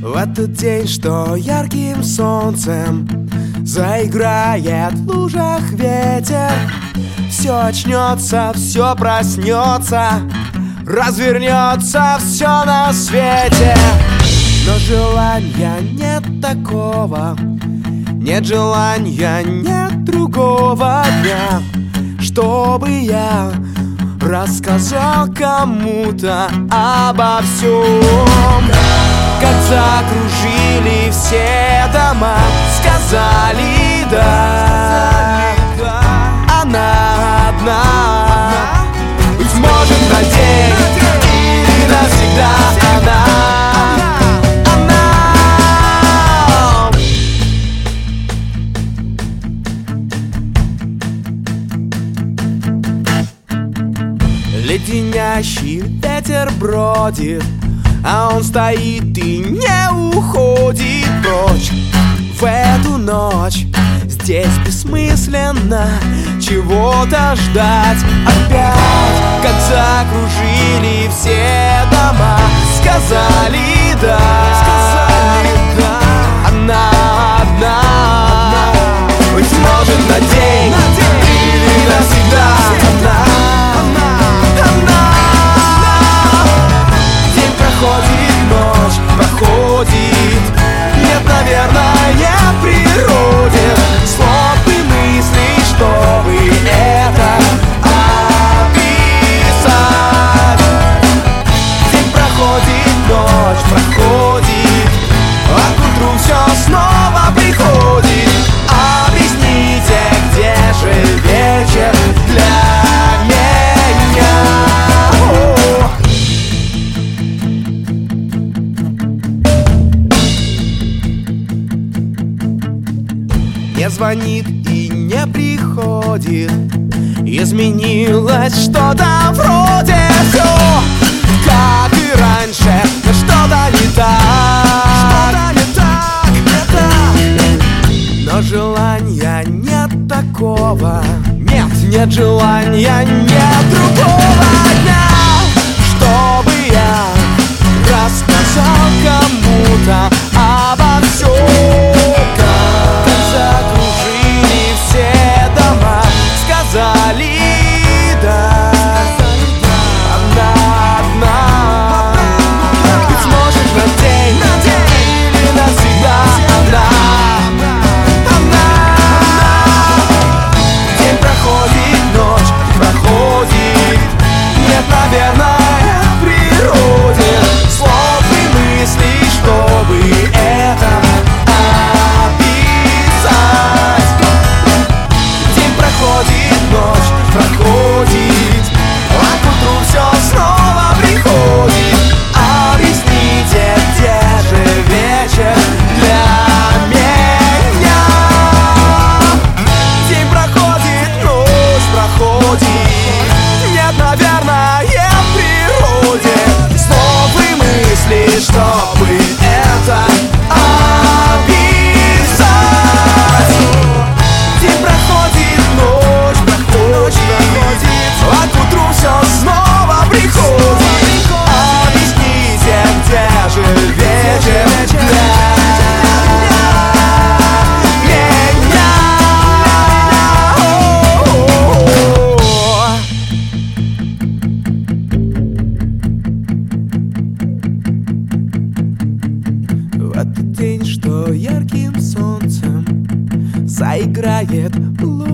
В этот день, что ярким солнцем заиграет в лужах ветер, все очнется, все проснется, развернется все на свете. Но желания нет такого, нет желания, нет другого дня, чтобы я рассказал кому-то обо всем. Как закружили все дома, сказали да, она одна. Быть может, на день или навсегда она. Леденящий ветер бродит, а он стоит и не уходит прочь. В эту ночь здесь бессмысленно чего-то ждать опять. Как закружили все дома, сказали да, она одна. Быть может, на день или навсегда она. Проходит ночь, проходит. Нет, наверное, в природе слов и мыслей, чтобы это описать. День проходит, ночь проходит, а к утру все снова приходит. Объясните, где же вечер для меня? Не звонит и не приходит, изменилось что-то вроде все, как и раньше, но что-то не так, но желания нет такого, нет желания, нет другого дня, чтобы я рассказал кому-то обо всем. Закружили все дома, сказали да, она одна. Быть может, на день или навсегда она. День проходит, ночь проходит. Нет, наверное, в природе слов и мыслей, чтобы это ночь проходит, а к утру все снова приходит. Объясните, где же вечер для меня? День проходит, ночь проходит. Нет, наверное, в природе слов и мыслей, чтобы это описать. День проходит, ночь проходит, а к утру все снова приходит. Объясните, где же вечер для меня? В этот день, что ярким солнцем заиграет луч.